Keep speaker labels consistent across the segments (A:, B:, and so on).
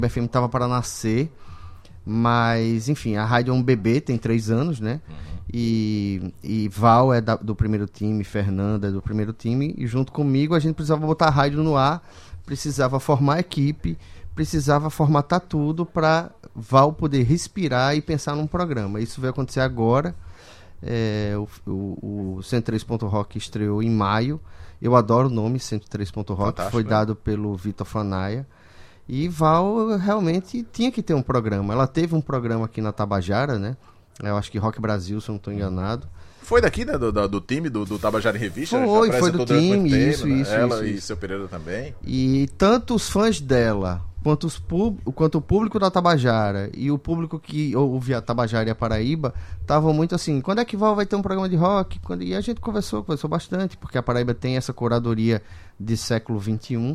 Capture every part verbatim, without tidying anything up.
A: F M estava para nascer, mas, enfim, a rádio é um bebê, tem três anos, né? Uhum. E, e Val é da, do primeiro time, Fernanda é do primeiro time, e junto comigo a gente precisava botar a rádio no ar, precisava formar a equipe, precisava formatar tudo para Val poder respirar e pensar num programa. Isso vai acontecer agora. É, o, o, o cento e três ponto rock estreou em maio. Eu adoro o nome cento e três ponto rock, fantástico, foi dado, né, pelo Vitor Fanaia. E Val realmente tinha que ter um programa. Ela teve um programa aqui na Tabajara, né? Eu acho que Rock Brasil, se eu não estou enganado.
B: Foi daqui, né? Do, do time do, do Tabajara em Revista?
A: Foi, foi do time, tempo, isso,
B: né?
A: isso.
B: Ela
A: isso,
B: e
A: isso.
B: seu Pereira também.
A: E tanto os fãs dela, quanto, os pub... quanto o público da Tabajara e o público que ouvia a Tabajara e a Paraíba, estavam muito assim, quando é que Val vai ter um programa de rock? Quando... E a gente conversou, conversou bastante, porque a Paraíba tem essa curadoria de século vinte e um.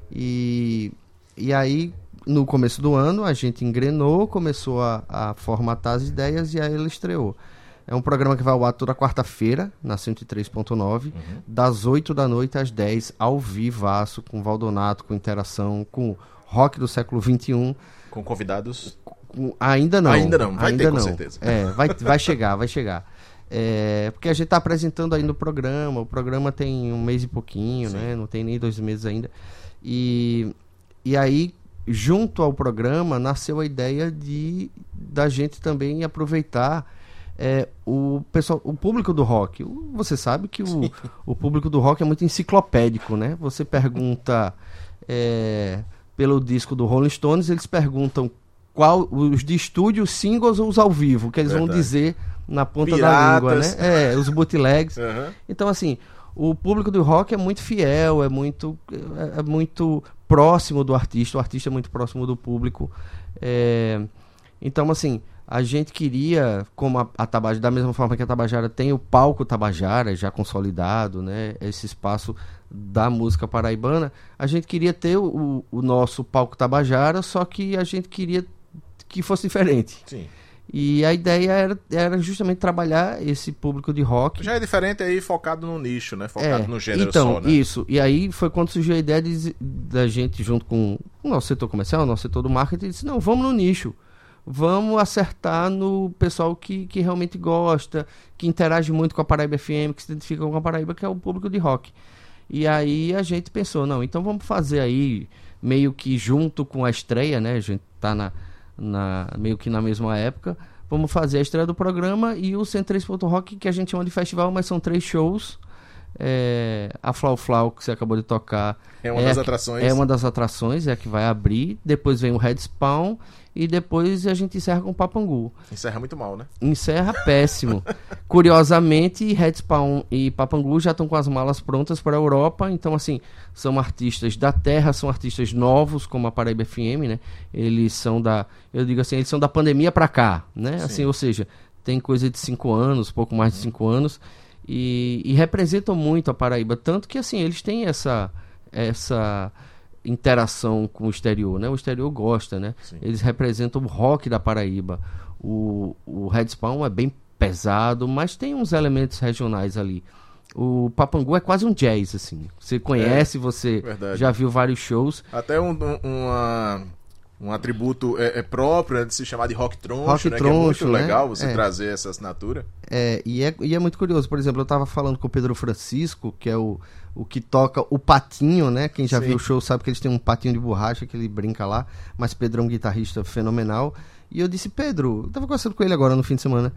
A: E, e aí, no começo do ano, a gente engrenou, começou a, a formatar as ideias e aí ela estreou. É um programa que vai ao ar toda quarta-feira, na cento e três ponto nove, uhum. das oito da noite às dez, ao vivaço, com Valdonato, com interação, com rock do século vinte e um.
B: Com convidados?
A: Com... Ainda não.
B: Ainda não, vai
A: ainda
B: ter
A: não.
B: com certeza.
A: É, vai, vai chegar, vai chegar. É, porque a gente está apresentando ainda o programa, o programa tem um mês e pouquinho, né? Não tem nem dois meses ainda. E, e aí, junto ao programa, nasceu a ideia de da gente também aproveitar É, o, pessoal, o público do rock. Você sabe que o, o público do rock é muito enciclopédico, né? Você pergunta é, pelo disco do Rolling Stones, eles perguntam qual os de estúdio, os singles ou os ao vivo, que eles Verdade. vão dizer na ponta Piratas. da língua, né? É, os bootlegs. Uhum. Então, assim, o público do rock é muito fiel, é muito, é, é muito próximo do artista, o artista é muito próximo do público. É, então, assim, a gente queria, como a, a Tabajara, da mesma forma que a Tabajara tem o palco Tabajara já consolidado, né, esse espaço da música paraibana, a gente queria ter o, o nosso palco Tabajara, só que a gente queria que fosse diferente.
B: Sim.
A: E a ideia era, era justamente trabalhar esse público de rock.
B: Já é diferente aí, focado no nicho, né? Focado
A: é,
B: no gênero
A: então,
B: só, né?
A: Isso. E aí foi quando surgiu a ideia de, da gente, junto com o nosso setor comercial, o nosso setor do marketing, disse, não, vamos no nicho. Vamos acertar no pessoal que, que realmente gosta, que interage muito com a Paraíba F M, que se identifica com a Paraíba, que é o público de rock. E aí a gente pensou, não, então vamos fazer aí, meio que junto com a estreia, né? A gente tá na, na, meio que na mesma época, vamos fazer a estreia do programa e o cento e três ponto rock, que a gente chama de festival, mas são três shows. É, a Flau Flau, que você acabou de tocar,
B: é uma
A: é
B: das
A: a,
B: atrações.
A: É uma das atrações, é a que vai abrir. Depois vem o Red Spawn e depois a gente encerra com o Papangu.
B: Encerra muito mal, né?
A: Encerra péssimo. Curiosamente, Red Spawn e Papangu já estão com as malas prontas para a Europa. Então, assim, são artistas da terra, são artistas novos, como a Paraíba F M, né? Eles são da, eu digo assim, eles são da pandemia para cá, né? Assim, ou seja, tem coisa de cinco anos, pouco mais de cinco anos. E, e representam muito a Paraíba, tanto que assim, eles têm essa, essa interação com o exterior, né? O exterior gosta, né? Sim. Eles representam o rock da Paraíba. O, o Red Spawn é bem pesado, mas tem uns elementos regionais ali. O Papangu é quase um jazz, assim. Você conhece, é, você verdade. já viu vários shows.
B: Até um, um, uma... um atributo é, é próprio, né, de se chamar de rock troncho,
A: rock
B: né,
A: troncho,
B: que é muito
A: né?
B: legal você
A: é.
B: trazer essa assinatura.
A: É e, é, e é muito curioso. Por exemplo, eu estava falando com o Pedro Francisco, que é o, o que toca o patinho, né? Quem já Sim. viu o show sabe que eles têm um patinho de borracha que ele brinca lá, mas Pedro é um guitarrista fenomenal. E eu disse, Pedro, eu estava conversando com ele agora no fim de semana,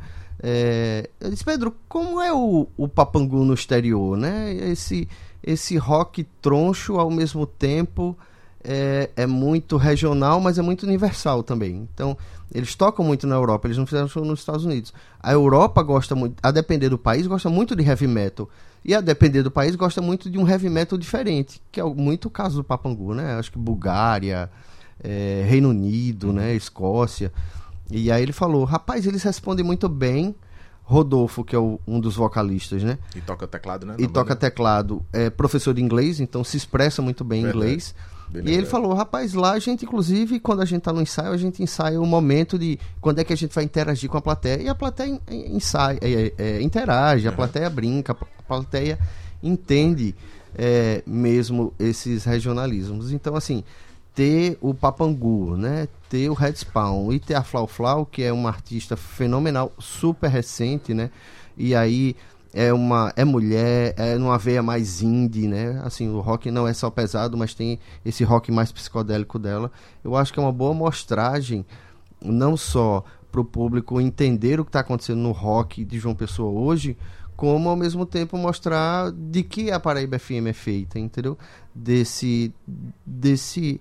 A: é, eu disse, Pedro, como é o, o Papangu no exterior, né? Esse, esse rock troncho ao mesmo tempo... É, é muito regional, mas é muito universal também. Então, eles tocam muito na Europa, eles não fizeram show nos Estados Unidos. A Europa gosta muito, a depender do país, gosta muito de heavy metal. E a depender do país, gosta muito de um heavy metal diferente, que é muito o caso do Papangu, né? Acho que Bulgária, é, Reino Unido, né? Escócia. E aí ele falou, rapaz, eles respondem muito bem. Rodolfo, que é o, um dos vocalistas, né?
B: E toca teclado, né?
A: E toca teclado, é professor de inglês, então se expressa muito bem em inglês. Bem e legal. Ele falou, rapaz, lá a gente, inclusive, quando a gente tá no ensaio, a gente ensaia o momento de quando é que a gente vai interagir com a plateia. E a plateia ensaia, é, é, interage, a plateia brinca, a plateia entende é, mesmo esses regionalismos. Então, assim, ter o Papangu, né? Ter o Red Spawn e ter a Flau Flau, que é uma artista fenomenal, super recente, né? E aí é uma é mulher, é numa veia mais indie, né? Assim, o rock não é só pesado, mas tem esse rock mais psicodélico dela. Eu acho que é uma boa mostragem, não só para o público entender o que está acontecendo no rock de João Pessoa hoje, como ao mesmo tempo mostrar de que a Paraíba F M é feita, entendeu? Desse, desse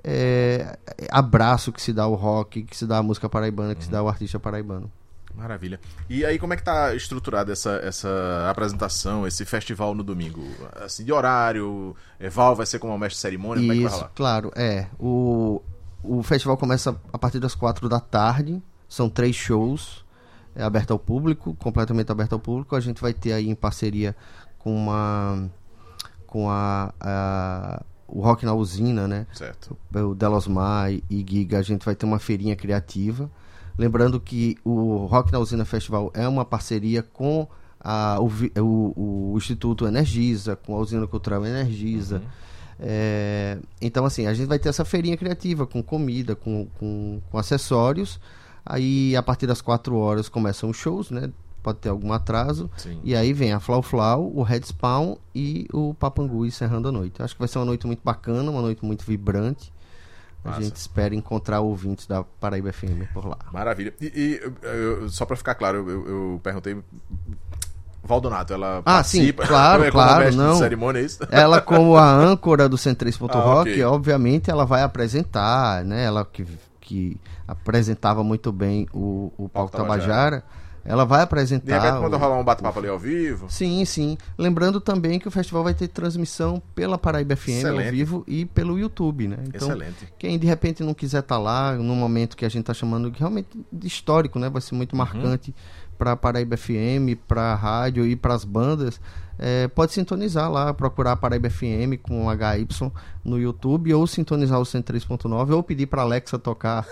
A: é, abraço que se dá ao rock, que se dá à música paraibana, que uhum. se dá ao artista paraibano.
B: Maravilha. E aí, como é que tá estruturada essa, essa apresentação, esse festival no domingo? Assim, de horário, Val vai ser como mestre de cerimônia? Como é que vai rolar?
A: Claro, é. O, o festival começa a partir das quatro da tarde, são três shows, é aberto ao público, completamente aberto ao público. A gente vai ter aí em parceria com uma com a, a o Rock na Usina, né?
B: Certo.
A: O Delosmar e Giga, a gente vai ter uma feirinha criativa. Lembrando que o Rock na Usina Festival é uma parceria com a, o, o, o Instituto Energisa, com a Usina Cultural Energisa. Uhum. É, então, assim, a gente vai ter essa feirinha criativa com comida, com, com, com acessórios. Aí, a partir das quatro horas, começam os shows, né? Pode ter algum atraso. Sim. E aí vem a Flau Flau, o Red Spawn e o Papangu encerrando a noite. Acho que vai ser uma noite muito bacana, uma noite muito vibrante. A Massa. gente espera encontrar ouvintes da Paraíba F M por lá.
B: Maravilha. E, e eu, só para ficar claro, eu, eu perguntei... Valdonato, ela
A: ah,
B: participa?
A: Sim, claro,
B: é
A: claro, não.
B: Cerimônia, é isso?
A: Ela, como a âncora do cento e três ponto rock,
B: okay.
A: obviamente ela vai apresentar, né? Ela que, que apresentava muito bem o, o Palco Tabajara. Tabajara. Ela vai apresentar...
B: De repente, quando rolar um bate-papo ali ao vivo...
A: Sim, sim. Lembrando também que o festival vai ter transmissão pela Paraíba F M Excelente. Ao vivo e pelo YouTube, né? Então,
B: Excelente. Quem
A: de repente não quiser estar lá, num momento que a gente está chamando realmente de histórico, né? Vai ser muito marcante uhum. para a Paraíba F M, para a rádio e para as bandas. É, pode sintonizar lá, procurar a Paraíba F M com H Y no YouTube, ou sintonizar o cento e três ponto nove, ou pedir para a Alexa tocar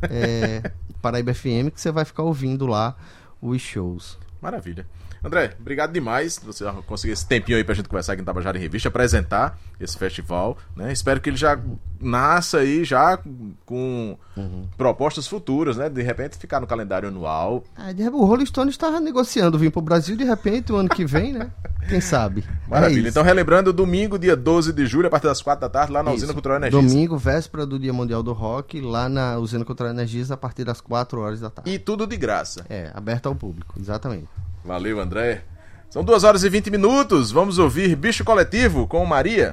A: é, Paraíba F M, que você vai ficar ouvindo lá os shows.
B: Maravilha. André, obrigado demais. Você conseguiu esse tempinho aí pra gente conversar aqui no Tabajara em Revista, apresentar esse festival, né? Espero que ele já nasça aí já com uhum. propostas futuras, né? De repente ficar no calendário anual.
A: É, de repente, o Rolling Stone estava negociando vir pro Brasil, de repente, o ano que vem, né? Quem sabe?
B: Maravilha. É então, relembrando, domingo, dia doze de julho, a partir das quatro da tarde, lá na Isso. Usina Cultural Energisa.
A: Domingo, véspera do Dia Mundial do Rock, lá na Usina Cultural Energisa, a partir das quatro horas da tarde.
B: E tudo de graça.
A: É, aberto ao público, exatamente.
B: Valeu, André. São duas horas e vinte minutos. Vamos ouvir Bicho Coletivo com Maria.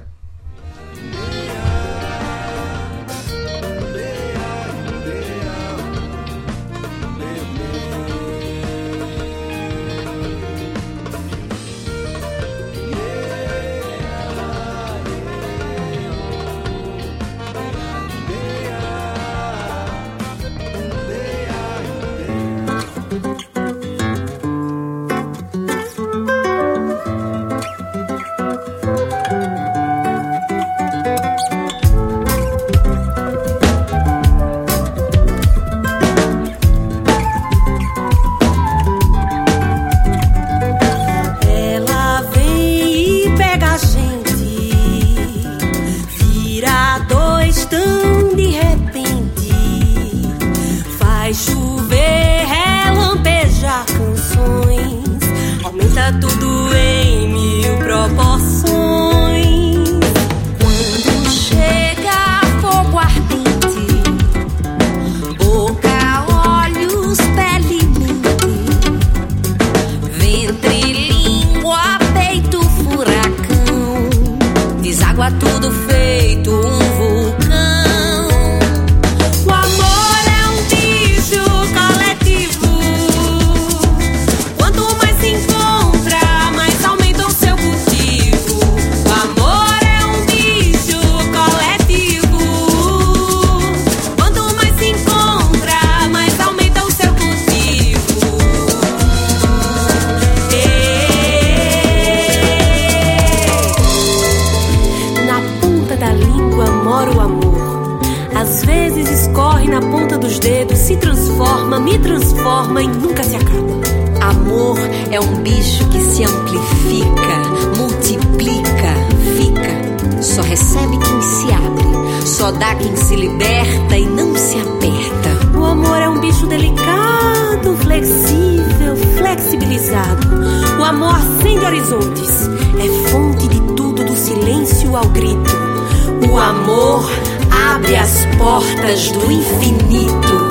C: É um bicho que se amplifica, multiplica, fica Só recebe quem se abre, só dá quem se liberta e não se aperta. O amor é um bicho delicado, flexível, flexibilizado. O amor acende horizontes, é fonte de tudo, do silêncio ao grito. O amor abre as portas do infinito.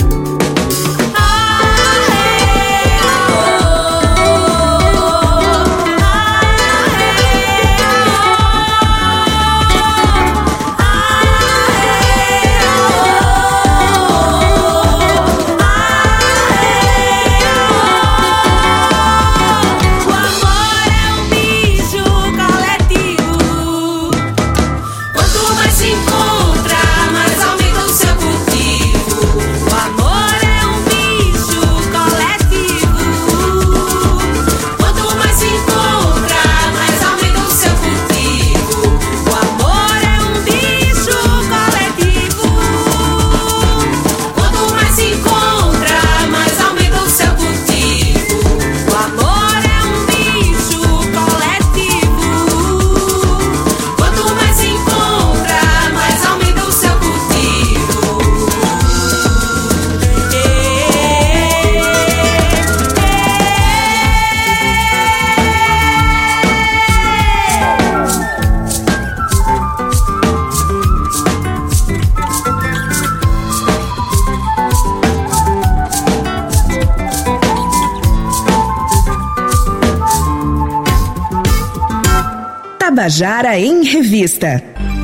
D: Tabajara em Revista.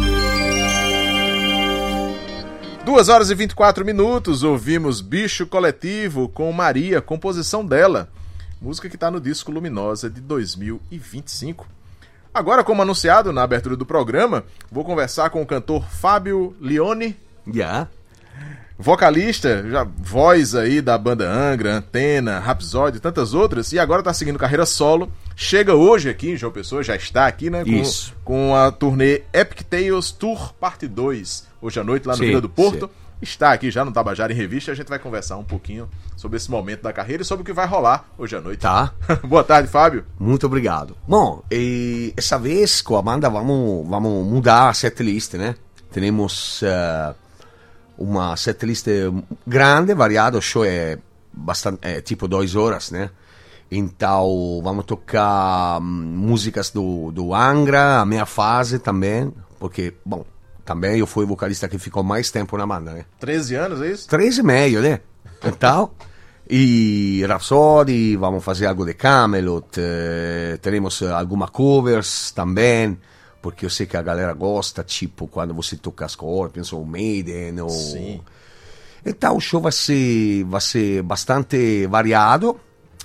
B: duas horas e vinte e quatro minutos, ouvimos Bicho Coletivo com Maria, composição dela. Música que está no disco Luminosa de dois mil e vinte e cinco. Agora, como anunciado na abertura do programa, vou conversar com o cantor Fábio Lione.
E: Yeah.
B: Vocalista, já voz aí da banda Angra, Antena, Rhapsody e tantas outras, e agora tá seguindo carreira solo. Chega hoje aqui em João Pessoa, já está aqui, né? Com,
E: Isso.
B: com a turnê Epic Tales Tour Parte dois, hoje à noite lá no
E: Sim,
B: Vila do Porto.
E: sim.
B: Está aqui já no Tabajara em Revista, a gente vai conversar um pouquinho sobre esse momento da carreira e sobre o que vai rolar hoje à noite.
E: Tá.
B: Boa tarde, Fábio.
E: Muito obrigado. Bom, e essa vez com a banda vamos, vamos mudar a setlist, né? Temos uh, uma setlist grande, variada, o show é, bastante, é tipo duas horas, né? Então vamos tocar hum, músicas do, do Angra, a minha fase também, porque, bom, também eu fui o vocalista que ficou mais tempo na banda, né?
B: treze anos, é isso?
E: Três e meio, né? Então, e Rhapsody, vamos fazer algo de Camelot, eh, teremos algumas covers também, porque eu sei que a galera gosta, tipo, quando você toca Scorpions ou Maiden, ou...
B: Sim.
E: Então o show vai ser, vai ser bastante variado,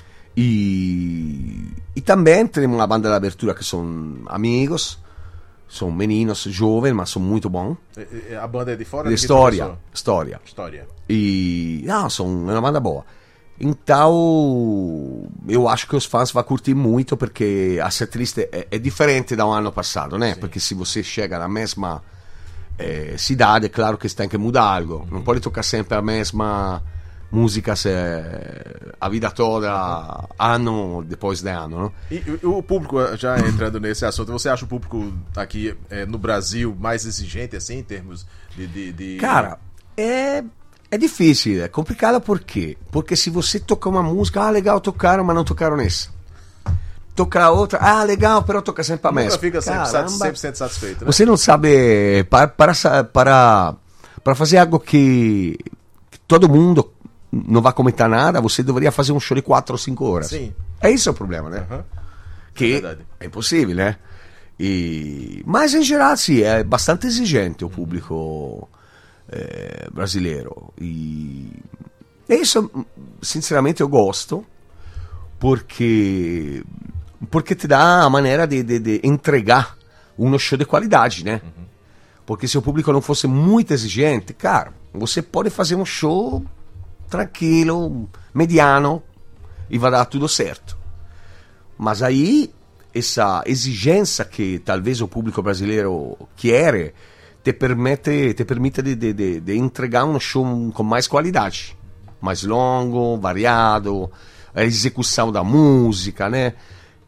E: e, e também teremos uma banda de abertura que são amigos, são meninos jovens, mas são muito bons.
B: A banda é de fora?
E: De história, história.
B: História.
E: E não, são é uma banda boa. Então, eu acho que os fãs vão curtir muito, porque a setlist é, é diferente do ano passado, né?
B: Sim.
E: Porque se você chega na mesma eh, cidade, é claro que você tem que mudar algo. Uhum. Não pode tocar sempre a mesma música eh, a vida toda, ano depois de ano, não?
B: E o público, já entrando nesse assunto, você acha o público aqui é, no Brasil mais exigente, assim, em termos de... de, de...
E: Cara, é... É difícil, é complicado por quê? Porque se você tocar uma música, ah, legal, tocaram, mas não tocaram nessa. Tocar outra, ah, legal, pero toca sempre a mesma.
B: Nunca fica sempre
E: Caramba.
B: cem por cento satisfeito, né?
E: Você não sabe, para, para, para, para fazer algo que, que todo mundo não vai comentar nada, você deveria fazer um show de quatro ou cinco horas.
B: Sim.
E: É isso o problema, né?
B: Uhum.
E: Que
B: É verdade.
E: é impossível, né? E... Mas em geral, sim, é bastante exigente o público... É, brasileiro, e isso sinceramente eu gosto, porque porque te dá a maneira de, de, de entregar um show de qualidade, né? Uhum. Porque se o público não fosse muito exigente, cara, você pode fazer um show tranquilo, mediano, e vai dar tudo certo. Mas aí essa exigência que talvez o público brasileiro quer te permite, te permite de, de, de, de entregar um show com mais qualidade, mais longo, variado, a execução da música, né?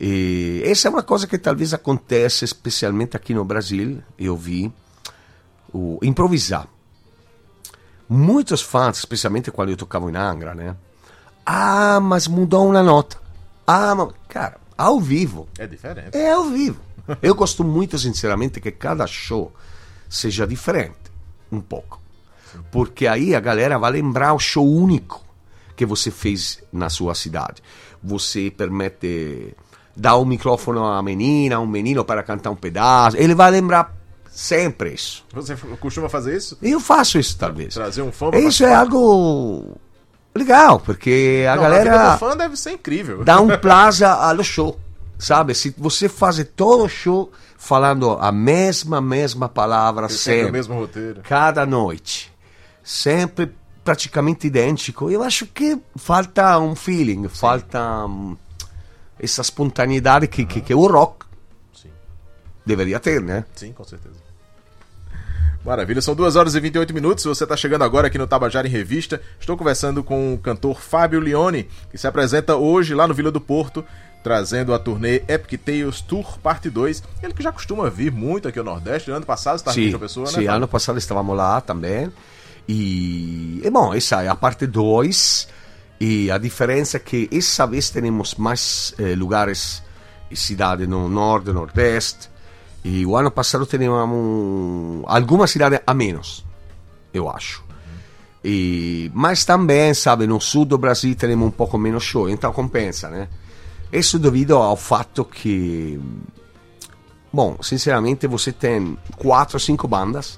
E: E essa é uma coisa que talvez acontece especialmente aqui no Brasil, eu vi, o improvisar. Muitos fãs, especialmente quando eu tocava em Angra, né? Ah, mas mudou uma nota. Ah, mas... Cara, ao vivo.
B: É diferente.
E: É ao vivo. Eu gosto muito, sinceramente, que cada show seja diferente, um pouco. Porque aí a galera vai lembrar o show único que você fez na sua cidade. Você permite dar um microfone a uma menina, a um menino para cantar um pedaço. Ele vai lembrar sempre isso.
B: Você costuma fazer isso?
E: Eu faço isso, talvez.
B: Trazer um fã pra
E: Isso é algo legal, porque a
B: Não,
E: galera...
B: A vida do fã deve ser incrível.
E: Dá um plaza ao show, sabe? Se você faz todo o show falando a mesma, mesma palavra sempre,
B: o mesmo roteiro.
E: cada noite, sempre praticamente idêntico, eu acho que falta um feeling, Sim. falta um, essa espontaneidade que, uhum. que, que o rock Sim. deveria ter, né?
B: Sim, com certeza. Maravilha, são duas horas e vinte e oito minutos. Se você está chegando agora aqui no Tabajara em Revista, estou conversando com o cantor Fábio Leone, que se apresenta hoje lá no Vila do Porto, trazendo a turnê Epic Tales Tour Parte dois. Ele que já costuma vir muito aqui ao Nordeste. Ano passado estava aqui em João Pessoa, né?
E: Sim, ano passado estávamos lá também. E, e bom, essa é a parte dois. E a diferença é que essa vez temos mais eh, lugares e cidades no Norte, Nordeste. E o ano passado tínhamos algumas cidades a menos, eu acho. E, mas também, sabe, no sul do Brasil temos um pouco menos show, então compensa, né? Isso devido ao fato que, bom, sinceramente você tem quatro ou cinco bandas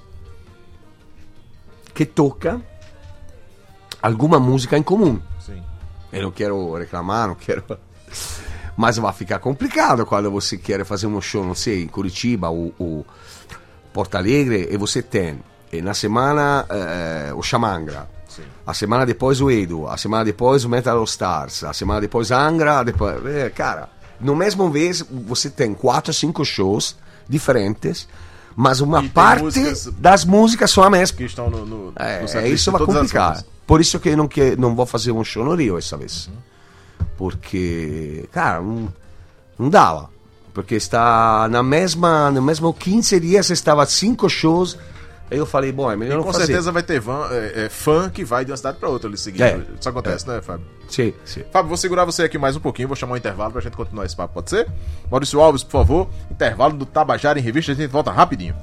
E: que tocam alguma música em comum.
B: Sim.
E: Eu não quero reclamar, não quero... Mas vai ficar complicado quando você quer fazer um show, não sei, em Curitiba ou, ou Porto Alegre, e você tem, e na semana, eh, o Xamangra, Sim. a semana depois o Edu, a semana depois o Metal All Stars, a semana depois Angra, depois... Eh, cara, no mesmo vez você tem quatro, cinco shows diferentes, mas uma parte músicas das músicas são a mesma.
B: Que estão no, no,
E: é,
B: no
E: é isso vai complicar. Por isso que eu não, que, não vou fazer um show no Rio essa vez. Uhum. Porque, cara, não, não dava. Porque está na mesma, no mesmo quinze dias, estava cinco shows. Aí eu falei, bom, é melhor
B: e
E: não
B: com
E: fazer.
B: certeza vai ter van, é, é, fã que vai de uma cidade para outra ali seguindo.
E: É,
B: Isso acontece,
E: é.
B: né, Fábio?
E: Sim, sim.
B: Fábio, vou segurar você aqui mais um pouquinho, vou chamar um intervalo pra gente continuar esse papo, pode ser? Maurício Alves, por favor, intervalo do Tabajara em Revista, a gente volta rapidinho.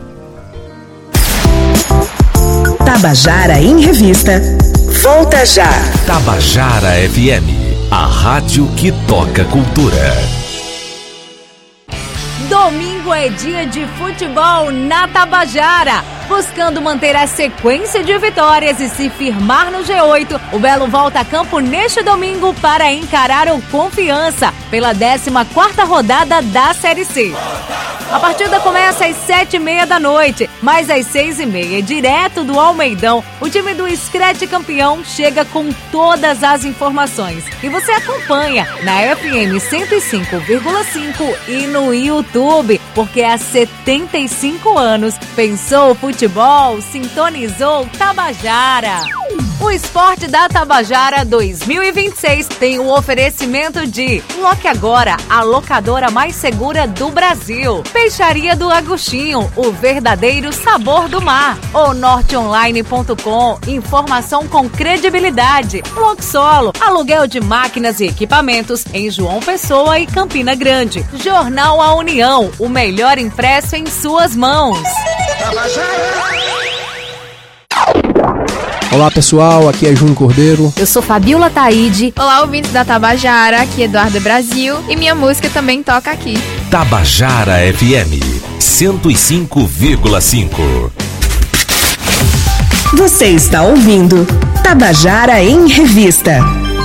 D: Tabajara em Revista, volta já.
F: Tabajara F M, a rádio que toca cultura.
C: Domingo é dia de futebol na Tabajara. Buscando manter a sequência de vitórias e se firmar no G oito, o Belo volta a campo neste domingo para encarar o Confiança pela décima quarta rodada da Série C. A partida começa às sete e meia da noite, mas às seis e meia, direto do Almeidão, o time do Scratch campeão chega com todas as informações. E você acompanha na F M cento e cinco vírgula cinco e no YouTube, porque há setenta e cinco anos pensou o futebol, sintonizou Tabajara. O Esporte da Tabajara dois mil e vinte e seis tem o oferecimento de Loque Agora, a locadora mais segura do Brasil. Peixaria do Agostinho, o verdadeiro sabor do mar. O norte online ponto com, informação com credibilidade. Loxolo, aluguel de máquinas e equipamentos em João Pessoa e Campina Grande. Jornal A União, o melhor impresso em suas mãos.
G: Olá pessoal, aqui é Júnior Cordeiro.
H: Eu sou Fabiola Taide. Olá, ouvintes da Tabajara, aqui é Eduardo Brasil e minha música também toca aqui.
F: Tabajara F M cento e cinco vírgula cinco.
D: Você está ouvindo Tabajara em Revista.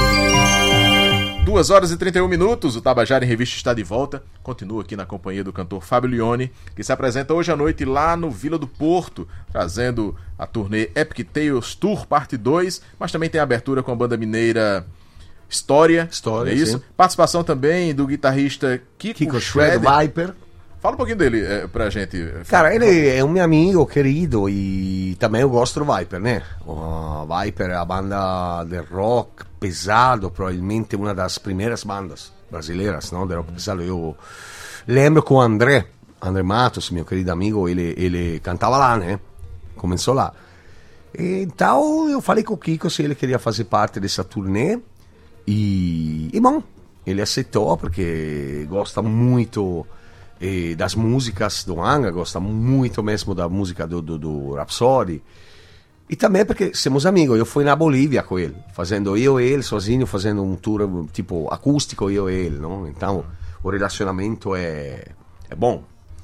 B: duas horas e trinta e um minutos, o Tabajara em Revista está de volta. Continua aqui na companhia do cantor Fábio Leone, que se apresenta hoje à noite lá no Vila do Porto, trazendo a turnê Epic Tales Tour Parte dois, mas também tem a abertura com a banda mineira História.
E: História,
B: é isso?
E: Sim.
B: Participação também do guitarrista Kiko,
E: Kiko
B: Shredder.
E: Shredder Viper.
B: Fala um pouquinho dele é, pra gente.
E: Cara, ele é um meu amigo querido e também eu gosto do Viper, né? O Viper é a banda de rock pesado, provavelmente uma das primeiras bandas brasileiras, não? Da rock pesada. Eu lembro com o André, André Matos, meu querido amigo, ele, ele cantava lá, né? Começou lá. Então eu falei com o Kiko se ele queria fazer parte dessa turnê e, e bom, ele aceitou porque gosta muito eh, das músicas do Angra, gosta muito mesmo da música do, do, do Rhapsody e também porque somos amigos. Eu fui na Bolívia com ele, fazendo eu e ele sozinho, fazendo um tour tipo acústico eu e ele, não? Então o relacionamento é, é bom.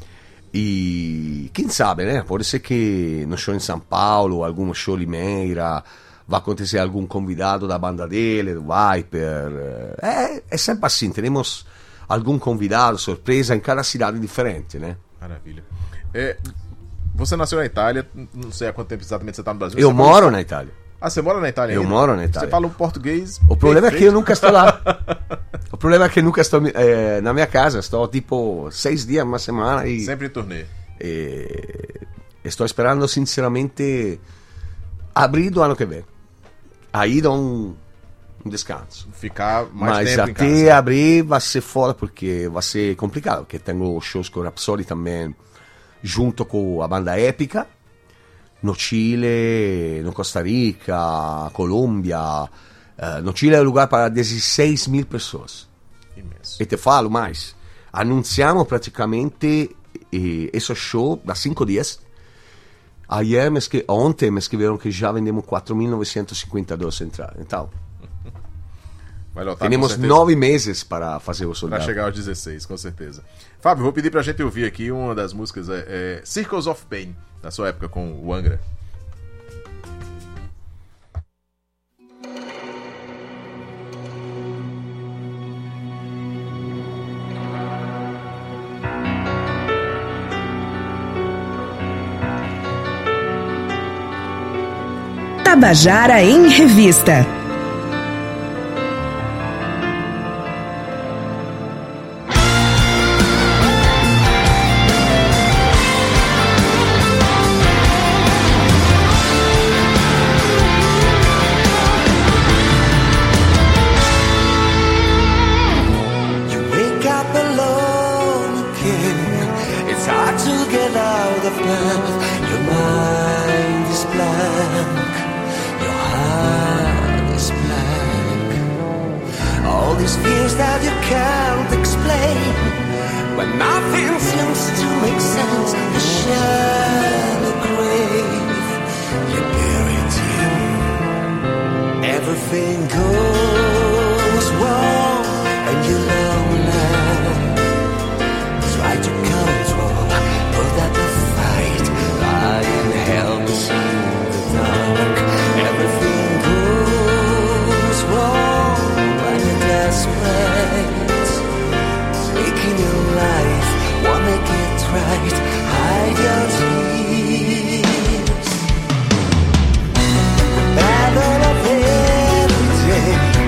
E: E quem sabe, né? Pode ser que no show em São Paulo, algum show Limeira, vai acontecer algum convidado da banda dele, do Viper. É, é sempre assim, temos algum convidado, surpresa, em cada cidade diferente, né?
B: Maravilha. É, você nasceu na Itália, não sei há quanto tempo exatamente você está no Brasil.
E: Eu
B: você
E: moro
B: fala...
E: na Itália.
B: Ah, você mora na Itália
E: Eu
B: ainda?
E: moro na Itália.
B: Você fala um português
E: O problema
B: perfeito.
E: é que eu nunca estou lá. O problema é que eu nunca estou é, na minha casa. Estou tipo seis dias, uma semana e...
B: Sempre em turnê.
E: E estou esperando sinceramente abrir do ano que vem. Aí dá um, um descanso.
B: Ficar mais
E: Mas
B: tempo em
E: até
B: casa.
E: abrir vai ser fora porque vai ser complicado. Porque tenho shows com o Rhapsody também junto com a banda Épica. No Chile, no Costa Rica, Colômbia. Uh, no Chile é um lugar para dezesseis mil pessoas.
B: Imenso.
E: E te falo mais. Anunciamos praticamente eh, esse show há cinco dias. Ayer me escre- ontem me escreveram que já vendemos quatro mil novecentos e cinquenta e dois entradas. Então,
B: Vai lotar,
E: temos
B: com certeza,
E: nove meses para fazer o
B: pra
E: soldado.
B: chegar aos dezesseis, com certeza. Fábio, vou pedir pra gente ouvir aqui uma das músicas, é, é Circles of Pain, da sua época com o Angra.
D: Tabajara em Revista.
I: Battle of every day.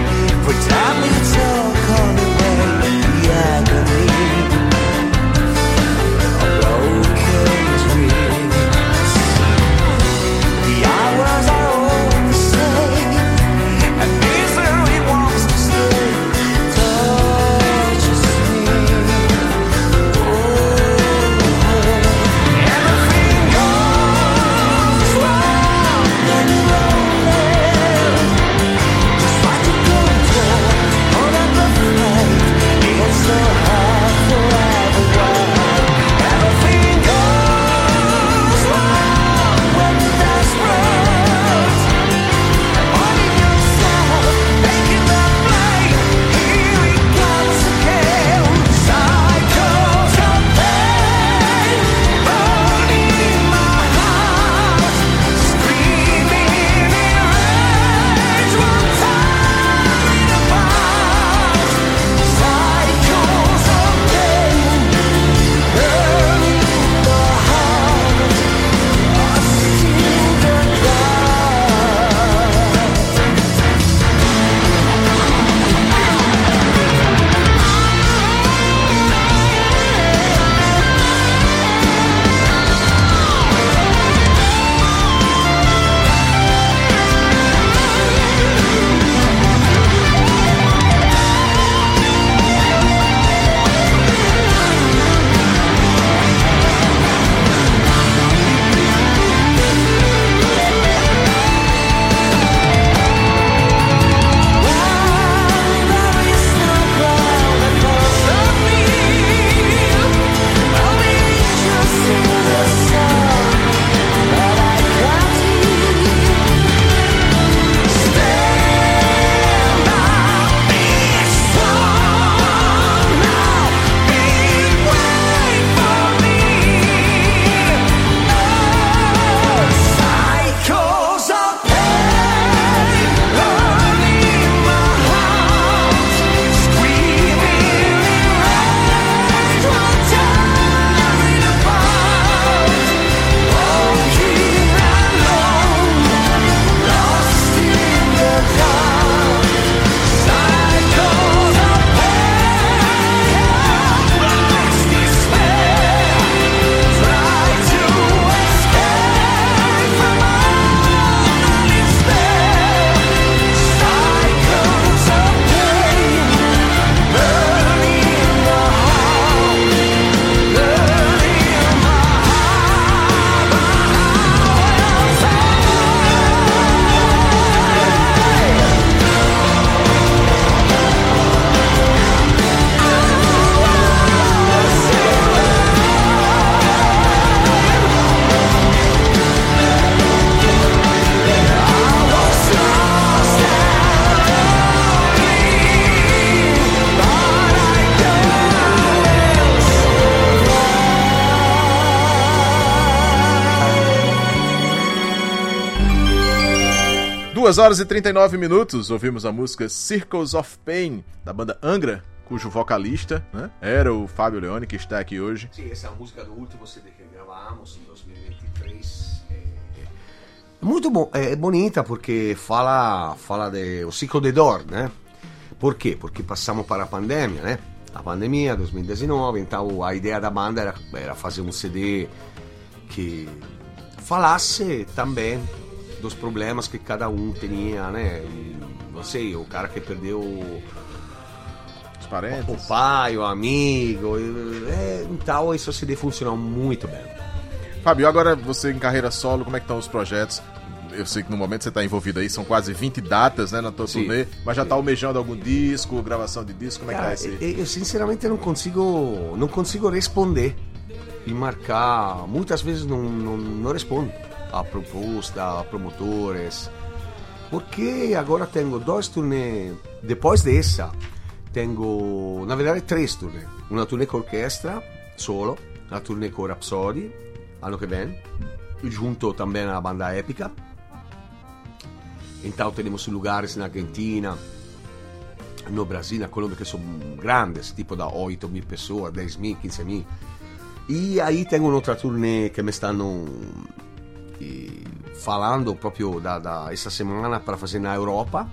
B: duas horas e trinta e nove minutos, ouvimos a música Circles of Pain, da banda Angra, cujo vocalista, né, era o Fábio Leone, que está aqui hoje.
E: Sim, essa é a música do último C D que gravamos em dois mil e vinte e três. É muito bom, é bonita porque fala, fala de o ciclo de dor, né? Por quê? Porque passamos para a pandemia, né? A pandemia, dois mil e dezenove, então a ideia da banda era, era fazer um C D que falasse também dos problemas que cada um tinha, né? Não sei, o cara que perdeu
B: os parentes,
E: o pai, o amigo, é, então esse C D funcionou muito bem.
B: Fábio, agora você em carreira solo, como é que estão os projetos? Eu sei que no momento você está envolvido aí, são quase vinte datas, né, na tua sim, turnê, mas já está almejando algum disco, gravação de disco, como é
E: cara,
B: que tá esse?
E: Eu sinceramente não consigo, não consigo responder e marcar, muitas vezes não, não, não respondo a proposta, a promotores, porque agora tenho dois turnês, depois dessa, tenho, na verdade, três turnês, uma turnê com orquestra, solo, uma turnê com Rhapsody, ano que vem, junto também à banda Épica. Então temos lugares na Argentina, no Brasil, na Colômbia, que são grandes, tipo da oito mil pessoas, dez mil, quinze mil. E aí tenho outra turnê que me estão e, falando proprio da, da essa semana para fazer na Europa.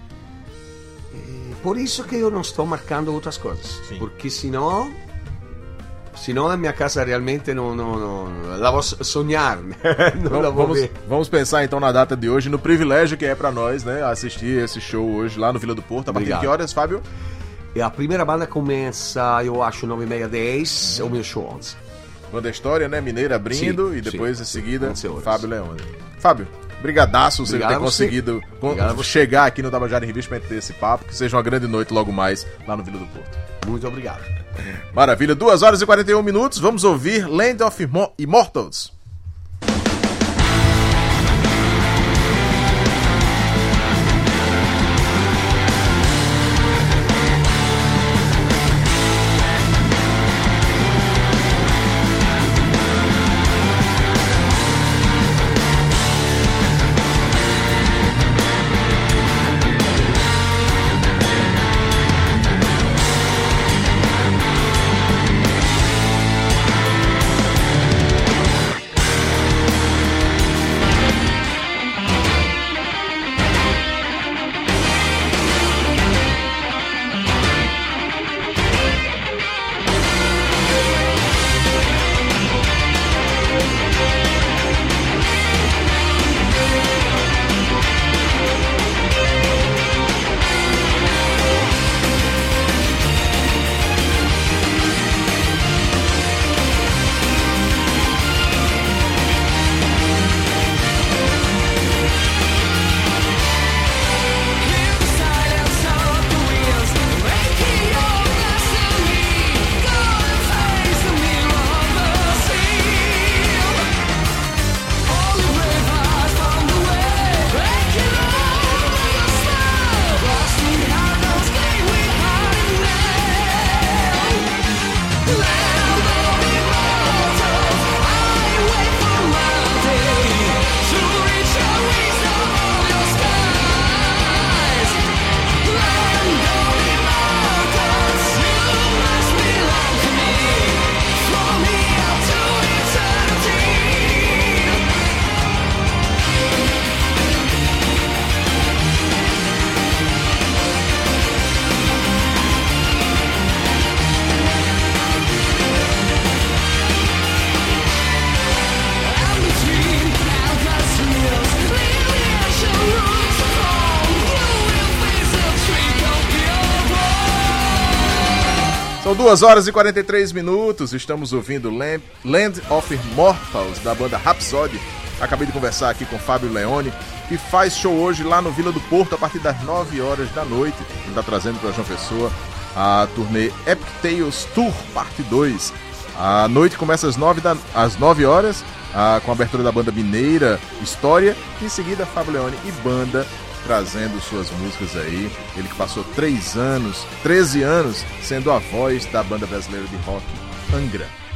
E: E por isso que eu não estou marcando outras coisas, sim, porque senão... Senão a minha casa realmente não, não, não la vou sonhar, né? Não la vou
B: vamos,
E: ver.
B: Vamos pensar então na data de hoje, no privilégio que é pra nós, né? Assistir esse show hoje lá no Vila do Porto. A partir Obrigado. de que horas, Fábio?
E: E a primeira banda começa, eu acho, nove e meia, dez, uhum. O meu show onze.
B: Banda História, né? Mineira abrindo, sim, e depois sim, em seguida, Fábio Leone. Fábio, brigadaço você ter conseguido con- chegar aqui no Tabajara em Revista para ter esse papo. Que seja uma grande noite logo mais lá no Vila do Porto.
E: Muito obrigado.
B: Maravilha, duas horas e quarenta e um minutos, vamos ouvir Land of Immortals. São duas horas e quarenta e três minutos, estamos ouvindo Land of Immortals, da banda Rhapsody. Acabei de conversar aqui com Fábio Leone, que faz show hoje lá no Vila do Porto, a partir das nove horas da noite. Ele está trazendo para João Pessoa a turnê Epic Tales Tour, parte dois. A noite começa às nove, da, às nove horas, a, com a abertura da banda mineira História. Em seguida, Fábio Leone e banda trazendo suas músicas aí. Ele que passou três anos, treze anos, sendo a voz da banda brasileira de rock Angra.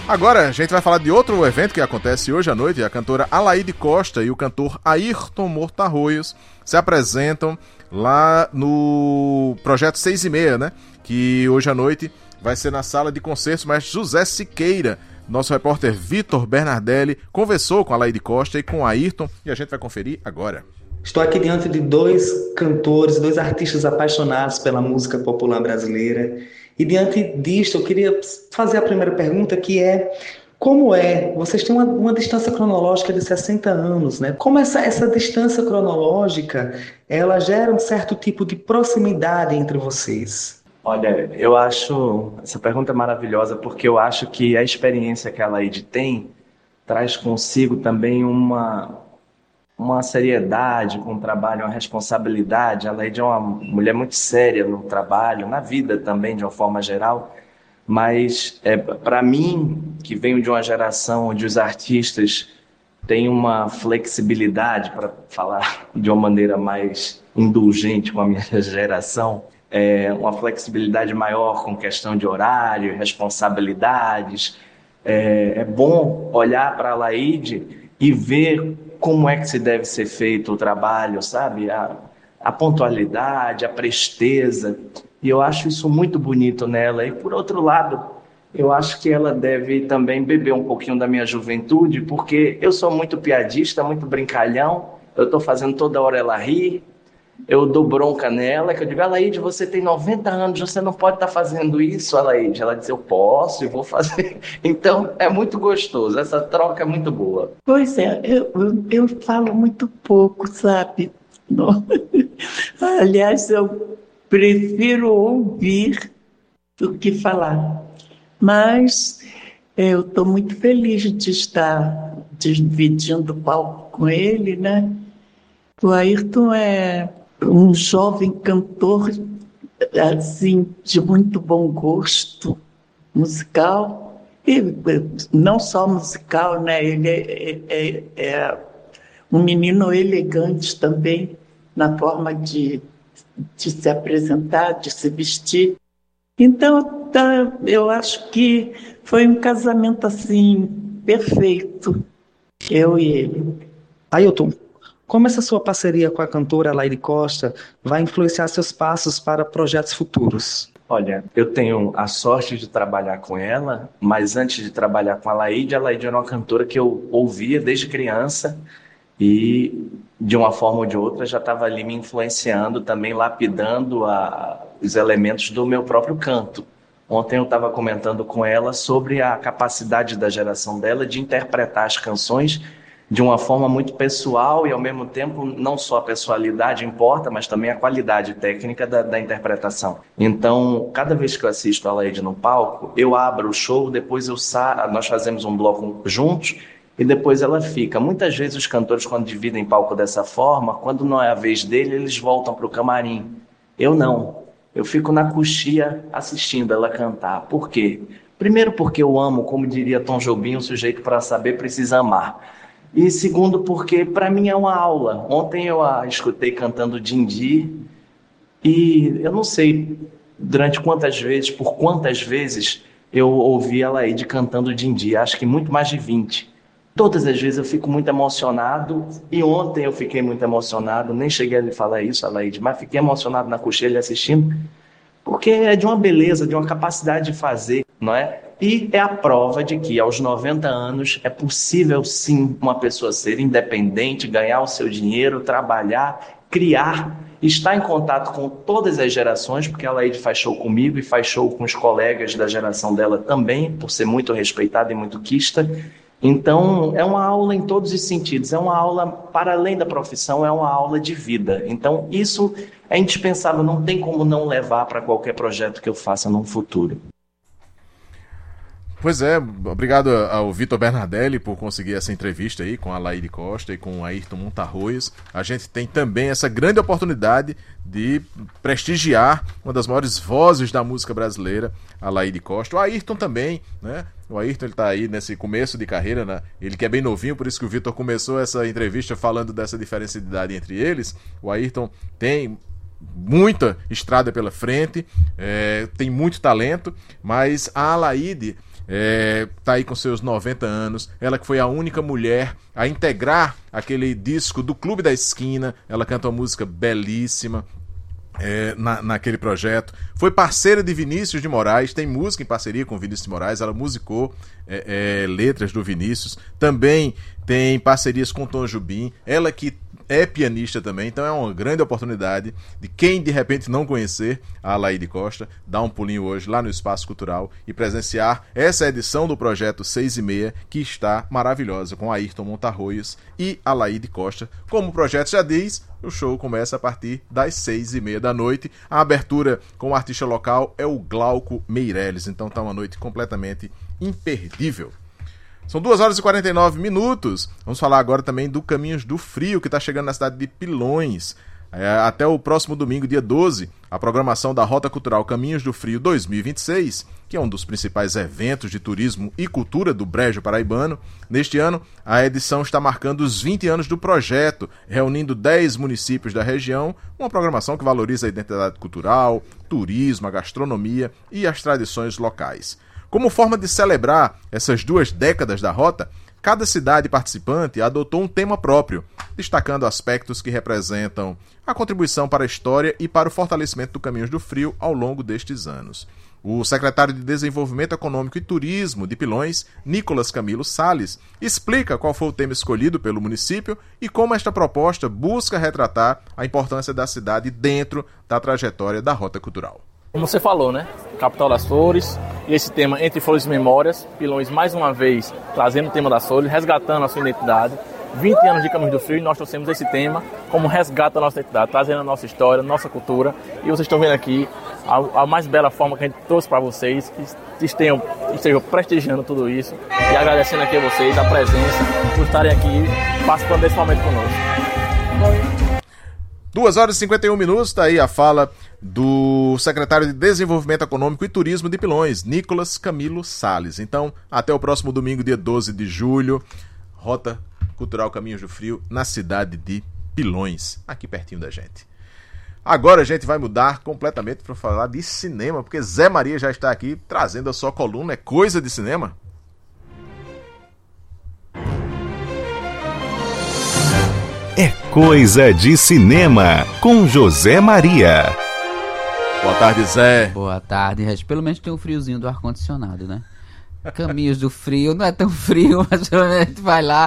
B: Agora a gente vai falar de outro evento que acontece hoje à noite. A cantora Alaide Costa e o cantor Ayrton Mortarroios se apresentam lá no Projeto seis e meia, né? Que hoje à noite vai ser na sala de concertos, mas José Siqueira, nosso repórter Vitor Bernardelli, conversou com Alaide Costa e com Ayrton e a gente vai conferir agora.
I: Estou aqui diante de dois cantores, dois artistas apaixonados pela música popular brasileira. E diante disto, eu queria fazer a primeira pergunta, que é: como é? Vocês têm uma, uma distância cronológica de sessenta anos, né? Como essa, essa distância cronológica, ela gera um certo tipo de proximidade entre vocês?
J: Olha, eu acho essa pergunta maravilhosa, porque eu acho que a experiência que a Alaide tem traz consigo também uma, uma seriedade com o trabalho, uma responsabilidade. A Alaide é uma mulher muito séria no trabalho, na vida também, de uma forma geral. Mas, é, para mim, que venho de uma geração onde os artistas têm uma flexibilidade, para falar de uma maneira mais indulgente com a minha geração, é, uma flexibilidade maior com questão de horário, responsabilidades. É, é bom olhar para a Alaide e ver como é que se deve ser feito o trabalho, sabe? A, a pontualidade, a presteza. E eu acho isso muito bonito nela. E, por outro lado, eu acho que ela deve também beber um pouquinho da minha juventude, porque eu sou muito piadista, muito brincalhão. Eu estou fazendo toda hora ela rir. Eu dou bronca nela, que eu digo: Alaide, você tem noventa anos, você não pode estar fazendo isso, Alaide. Ela diz: eu posso e vou fazer. Então, é muito gostoso. Essa troca é muito boa.
K: Pois é, eu, eu, eu falo muito pouco, sabe? Não. Aliás, eu prefiro ouvir do que falar. Mas eu estou muito feliz de estar dividindo o palco com ele, né? O Ayrton é um jovem cantor, assim, de muito bom gosto musical. E não só musical, né? Ele é, é, é um menino elegante também, na forma de de se apresentar, de se vestir. Então, tá, eu acho que foi um casamento, assim, perfeito, eu e ele.
I: Ayrton, como essa sua parceria com a cantora Alaide Costa vai influenciar seus passos para projetos futuros?
J: Olha, eu tenho a sorte de trabalhar com ela, mas antes de trabalhar com a Alaide, a Alaide era uma cantora que eu ouvia desde criança e, de uma forma ou de outra, já estava ali me influenciando, também lapidando a, os elementos do meu próprio canto. Ontem eu estava comentando com ela sobre a capacidade da geração dela de interpretar as canções de uma forma muito pessoal e, ao mesmo tempo, não só a pessoalidade importa, mas também a qualidade técnica da, da interpretação. Então, cada vez que eu assisto a Alaide no palco, eu abro o show, depois eu sa... nós fazemos um bloco juntos, e depois ela fica. Muitas vezes os cantores, quando dividem palco dessa forma, quando não é a vez dele, eles voltam para o camarim. Eu não. Eu fico na coxia assistindo ela cantar. Por quê? Primeiro porque eu amo, como diria Tom Jobim, o sujeito para saber precisa amar. E segundo porque para mim é uma aula. Ontem eu a escutei cantando Dindi e eu não sei durante quantas vezes, por quantas vezes eu ouvi a Alaide cantando Dindi. Acho que muito mais de vinte. Todas as vezes eu fico muito emocionado, e ontem eu fiquei muito emocionado, nem cheguei a lhe falar isso, Alaide, mas fiquei emocionado na coxilha assistindo, porque é de uma beleza, de uma capacidade de fazer, não é? E é a prova de que aos noventa anos é possível sim uma pessoa ser independente, ganhar o seu dinheiro, trabalhar, criar, estar em contato com todas as gerações, porque a Alaide faz show comigo e faz show com os colegas da geração dela também, por ser muito respeitada e muito quista. Então, é uma aula em todos os sentidos, é uma aula para além da profissão, é uma aula de vida. Então, isso é indispensável, não tem como não levar para qualquer projeto que eu faça no futuro.
B: Pois é, obrigado ao Vitor Bernardelli por conseguir essa entrevista aí com a Alaide Costa e com o Ayrton Mortarroios. A gente tem também essa grande oportunidade de prestigiar uma das maiores vozes da música brasileira, a Alaide Costa. O Ayrton também, né? O Ayrton ele tá aí nesse começo de carreira, né? Ele que é bem novinho, por isso que o Vitor começou essa entrevista falando dessa diferença de idade entre eles. O Ayrton tem muita estrada pela frente, é, tem muito talento, mas a Alaide, é, tá aí com seus noventa anos, ela que foi a única mulher a integrar aquele disco do Clube da Esquina, ela canta uma música belíssima, É, na, naquele projeto, foi parceira de Vinícius de Moraes, tem música em parceria com Vinícius de Moraes, ela musicou é, é, letras do Vinícius, também tem parcerias com Tom Jobim, ela que é pianista também, então é uma grande oportunidade de quem de repente não conhecer a Alaide Costa, dar um pulinho hoje lá no Espaço Cultural e presenciar essa edição do projeto seis e meia, que está maravilhosa, com Ayrton Montarroios e Alaide Costa. Como o projeto já diz, o show começa a partir das seis e meia da noite. A abertura com o artista local é o Glauco Meirelles, então tá uma noite completamente imperdível. São duas horas e quarenta e nove minutos. Vamos falar agora também do Caminhos do Frio, que está chegando na cidade de Pilões. É, até o próximo domingo, dia doze, a programação da Rota Cultural Caminhos do Frio dois mil e vinte e seis, que é um dos principais eventos de turismo e cultura do Brejo Paraibano. Neste ano, a edição está marcando os vinte anos do projeto, reunindo dez municípios da região, uma programação que valoriza a identidade cultural, turismo, a gastronomia e as tradições locais. Como forma de celebrar essas duas décadas da rota, cada cidade participante adotou um tema próprio, destacando aspectos que representam a contribuição para a história e para o fortalecimento do Caminhos do Frio ao longo destes anos. O secretário de Desenvolvimento Econômico e Turismo de Pilões, Nicolas Camilo Salles, explica qual foi o tema escolhido pelo município e como esta proposta busca retratar a importância da cidade dentro da trajetória da Rota Cultural.
L: Como você falou, né? Capital das Flores, e esse tema Entre Flores e Memórias, Pilões mais uma vez trazendo o tema das flores, resgatando a sua identidade. vinte anos de Caminhos do Frio, e nós trouxemos esse tema como resgate da nossa identidade, trazendo a nossa história, a nossa cultura. E vocês estão vendo aqui a, a mais bela forma que a gente trouxe para vocês, que estejam, estejam prestigiando tudo isso. E agradecendo aqui a vocês a presença, por estarem aqui participando desse momento conosco.
B: duas horas e cinquenta e um minutos, está aí a fala do secretário de Desenvolvimento Econômico e Turismo de Pilões, Nicolas Camilo Salles. Então, até o próximo domingo, dia doze de julho, Rota Cultural Caminhos do Frio, na cidade de Pilões, aqui pertinho da gente. Agora a gente vai mudar completamente para falar de cinema, porque Zé Maria já está aqui trazendo a sua coluna, é Coisa de Cinema.
F: É Coisa de Cinema, com José Maria.
B: Boa tarde, Zé.
M: Boa tarde, Regis. Pelo menos tem um friozinho do ar-condicionado, né? Caminhos do Frio, não é tão frio, mas pelo menos a gente vai lá.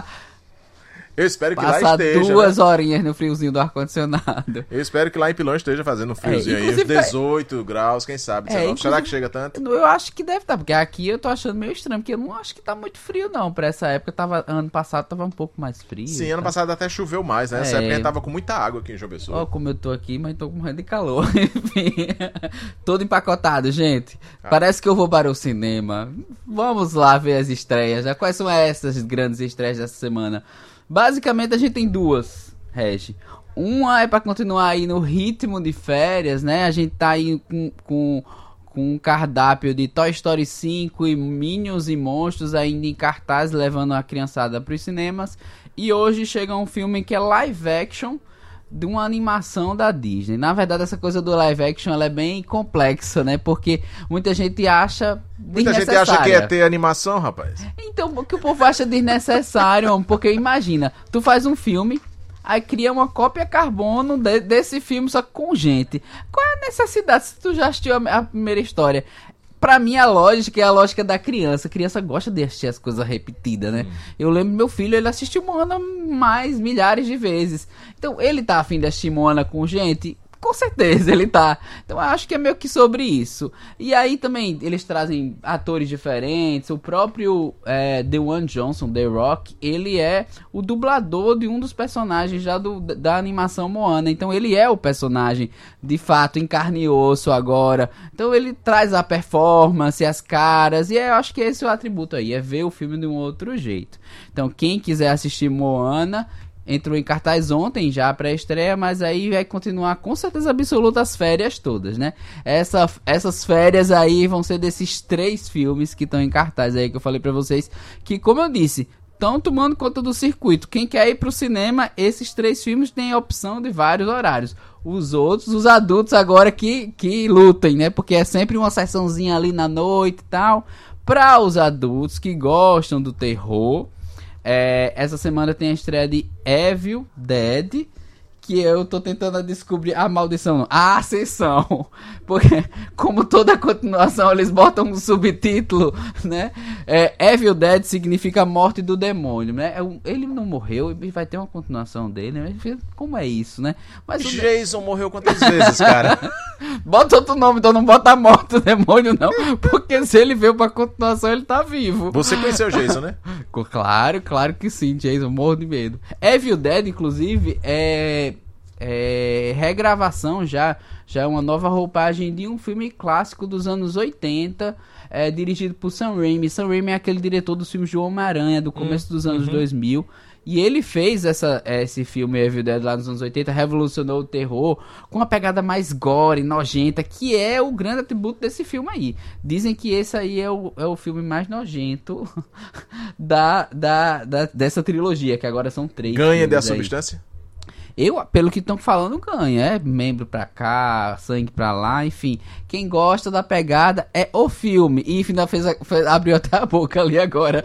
B: Eu espero que
M: Passar
B: lá esteja.
M: duas
B: né?
M: horinhas no friozinho do ar-condicionado.
B: Eu espero que lá em Pilões esteja fazendo um friozinho
M: é,
B: aí, uns dezoito graus, quem sabe. É, será que chega tanto?
M: Eu acho que deve estar, porque aqui eu tô achando meio estranho, porque eu não acho que tá muito frio, não. Pra essa época, tava, ano passado tava um pouco mais frio.
B: Sim, ano
M: tá?
B: passado até choveu mais, né? Essa
M: é...
B: época tava com muita água aqui em João Pessoa.
M: Ó, como eu tô aqui, mas tô morrendo de calor. Enfim, todo empacotado, gente. Ah. Parece que eu vou para o cinema. Vamos lá ver as estreias. Já. Quais são essas grandes estreias dessa semana? Basicamente a gente tem duas, Regi. Uma é pra continuar aí no ritmo de férias, né? A gente tá aí com, com, com um cardápio de Toy Story cinco e Minions e Monstros ainda em cartaz, levando a criançada pros cinemas. E hoje chega um filme que é live action de uma animação da Disney. Na verdade, essa coisa do live action ela é bem complexa, né? Porque muita gente acha
B: Muita gente acha que é ter animação, rapaz.
M: Então, o que o povo acha desnecessário, porque imagina, tu faz um filme, aí cria uma cópia carbono de, desse filme, só que com gente. Qual é a necessidade se tu já assistiu a, a primeira história? Pra mim, a lógica é a lógica da criança. A criança gosta de assistir as coisas repetidas, né? Hum. Eu lembro meu filho, ele assistiu Moana mais milhares de vezes. Então, ele tá afim de assistir Moana com gente? Com certeza ele tá. Então eu acho que é meio que sobre isso. E aí também eles trazem atores diferentes. O próprio é, Dwayne Johnson, The Rock, ele é o dublador de um dos personagens já do, da animação Moana. Então ele é o personagem de fato em carne e osso agora. Então ele traz a performance, as caras. E eu acho que esse é o atributo aí, é ver o filme de um outro jeito. Então quem quiser assistir Moana, entrou em cartaz ontem, já a pré-estreia, mas aí vai continuar com certeza absoluta as férias todas, né? Essa, essas férias aí vão ser desses três filmes que estão em cartaz aí, que eu falei pra vocês, que como eu disse, estão tomando conta do circuito. Quem quer ir pro cinema, esses três filmes têm a opção de vários horários. Os outros, os adultos agora que, que lutem, né? Porque é sempre uma sessãozinha ali na noite e tal. Para os adultos que gostam do terror, é, essa semana tem a estreia de Evil Dead, que eu tô tentando descobrir a maldição, não, a ascensão, porque como toda continuação eles botam um subtítulo, né, é, Evil Dead significa a morte do demônio, né, ele não morreu e vai ter uma continuação dele, né? Como é isso, né? Mas o
B: Jason de... morreu quantas vezes, cara?
M: Bota outro nome, então não bota a morte do demônio não, porque se ele veio pra continuação ele tá vivo.
B: Você conheceu o Jason, né?
M: Claro, claro que sim, Jason, morro de medo. Evil Dead, inclusive, é... É, regravação já, já é uma nova roupagem de um filme clássico dos anos oitenta, é, dirigido por Sam Raimi. Sam Raimi é aquele diretor dos filmes de Homem-Aranha do começo dos anos uhum. dois mil, e ele fez essa, esse filme Evil Dead lá nos anos oitenta, revolucionou o terror com uma pegada mais gore, nojenta, que é o grande atributo desse filme aí. Dizem que esse aí é o, é o filme mais nojento da, da, da, dessa trilogia, que agora são três.
B: Ganha dessa substância?
M: Eu, pelo que estão falando, ganha. É membro pra cá, sangue pra lá, enfim. Quem gosta da pegada é o filme. E ainda fez, fez, abriu até a boca ali agora.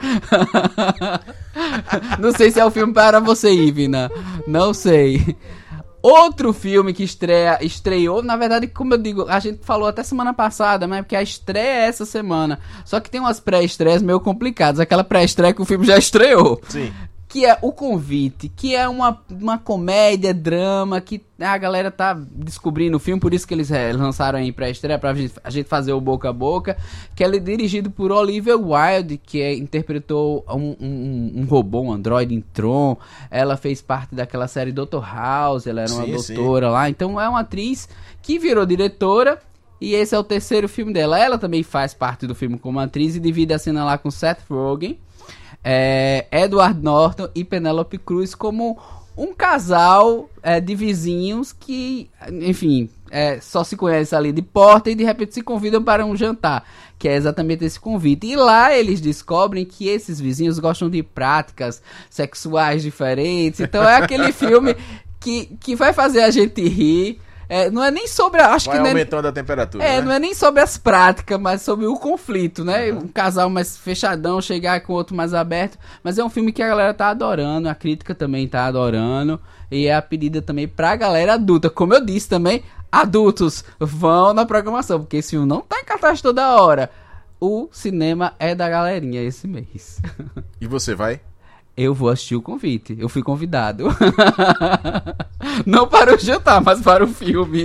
M: Não sei se é o filme para você, Ivina. Não sei. Outro filme que estreia, estreou, na verdade, como eu digo, a gente falou até semana passada, né? Porque a estreia é essa semana. Só que tem umas pré-estreias meio complicadas. Aquela pré-estreia que o filme já estreou.
B: Sim.
M: Que é O Convite, que é uma, uma comédia, drama, que a galera tá descobrindo o filme, por isso que eles é, lançaram em pré-estreia, pra gente, a gente fazer o boca a boca, que ele é dirigido por Olivia Wilde, que é, interpretou um, um, um robô, um androide em Tron. Ela fez parte daquela série doutor House, ela era uma sim, doutora sim. lá, então é uma atriz que virou diretora. E esse é o terceiro filme dela. Ela também faz parte do filme como atriz e divide a cena lá com Seth Rogen, É, Edward Norton e Penélope Cruz como um casal é, de vizinhos que, enfim, é, só se conhece ali de porta e de repente se convidam para um jantar, que é exatamente esse convite. E lá eles descobrem que esses vizinhos gostam de práticas sexuais diferentes. Então é aquele filme que, que vai fazer a gente rir. É, não é nem sobre... Acho
B: Vai
M: que
B: aumentando
M: não é,
B: a temperatura,
M: É,
B: né?
M: não é nem sobre as práticas, mas sobre o conflito, né? Uhum. Um casal mais fechadão chegar com outro mais aberto. Mas é um filme que a galera tá adorando, a crítica também tá adorando. E é a pedida também pra galera adulta. Como eu disse também, adultos vão na programação, porque esse filme não tá em cartaz toda hora. O cinema é da galerinha esse mês.
B: E você vai?
M: Eu vou assistir O Convite. Eu fui convidado. Não para o jantar, mas para o filme.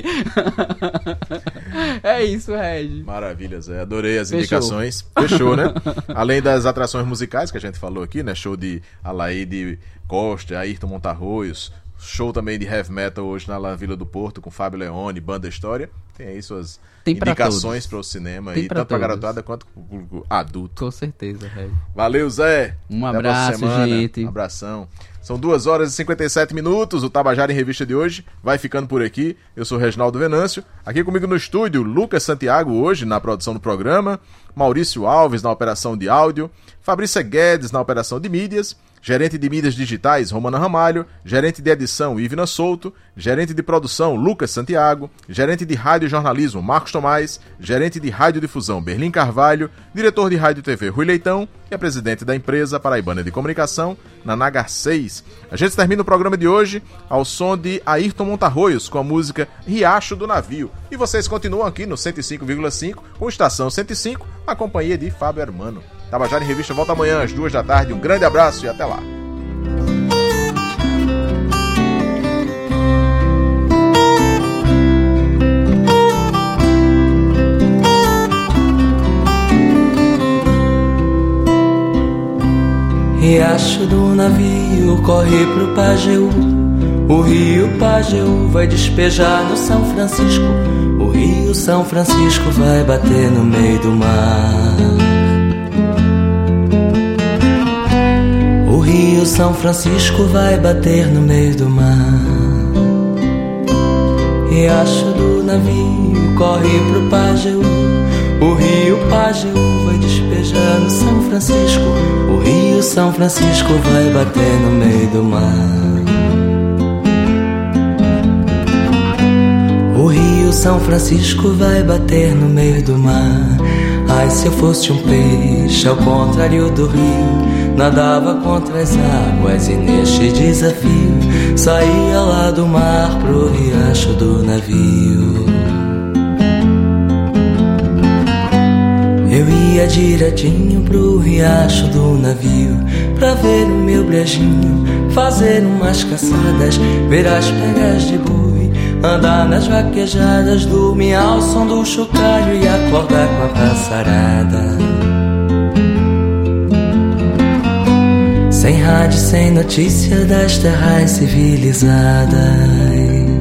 M: É isso, Regi.
B: Maravilha, Zé. Adorei as
M: Fechou.
B: indicações. Fechou, né? Além das atrações musicais que a gente falou aqui, né? Show de Alaide Costa, Ayrton Montarroios. Show também de heavy metal hoje na La Vila do Porto com Fábio Leone, Banda História. Tem aí suas
M: Tem pra
B: indicações para o cinema, aí, tanto para garotada quanto para o público adulto.
M: Com certeza, Regi.
B: Valeu, Zé.
M: Um
B: Até
M: abraço, gente.
B: Um abração. São duas horas e cinquenta e sete minutos. O Tabajara em Revista de hoje vai ficando por aqui. Eu sou Reginaldo Venâncio. Aqui comigo no estúdio, Lucas Santiago, hoje na produção do programa. Maurício Alves na operação de áudio. Fabrícia Guedes na operação de mídias. Gerente de mídias digitais, Romana Ramalho. Gerente de edição, Ivna Souto. Gerente de produção, Lucas Santiago. Gerente de rádio e jornalismo, Marcos Tomás. Gerente de radiodifusão, Berlim Carvalho. Diretor de rádio e T V, Rui Leitão. E a presidente da empresa Paraibana de Comunicação, Naná Garcês. A gente termina o programa de hoje ao som de Ayrton Montarroios com a música Riacho do Navio. E vocês continuam aqui no cento e cinco vírgula cinco com Estação cento e cinco, na companhia de Fábio Hermano. Tabajara em Revista volta amanhã às duas da tarde. Um grande abraço e até lá.
N: Riacho do navio corre pro Pajeú. O rio Pajeú vai despejar no São Francisco. O rio São Francisco vai bater no meio do mar. O rio São Francisco vai bater no meio do mar. Riacho do navio corre pro Pajeú. O rio Pajeú vai despejar no São Francisco. O rio São Francisco vai bater no meio do mar. O rio São Francisco vai bater no meio do mar. Ai, se eu fosse um peixe, ao contrário do rio, nadava contra as águas e neste desafio saía lá do mar pro riacho do navio. Eu ia direitinho pro riacho do navio pra ver o meu brejinho, fazer umas caçadas, ver as pegas de boi, andar nas vaquejadas, dormir ao som do chocalho e acordar com a passarada. Sem rádio, sem notícia das terras civilizadas.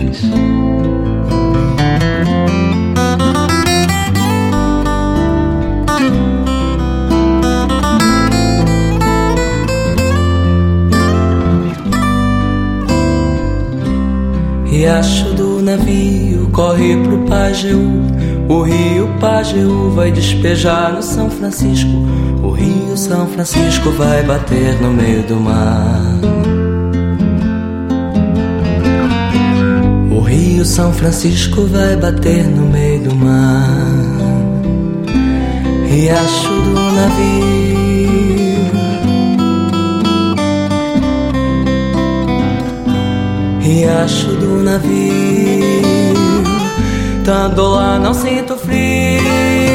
N: Riacho do navio corre pro Pajeú, o rio Pajeú vai despejar no São Francisco, o rio São Francisco vai bater no meio do mar. O rio São Francisco vai bater no meio do mar. Riacho do navio, riacho do navio, tando lá não sinto frio.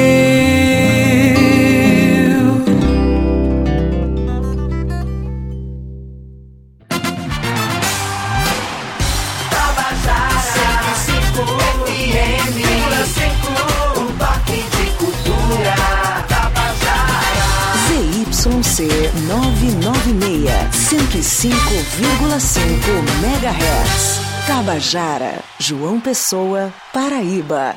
O: Tabajara cento e cinco F M, um toque de cultura. Tabajara
D: Z Y C novecentos e noventa e seis, cento e cinco vírgula cinco megahertz. Tabajara, João Pessoa, Paraíba.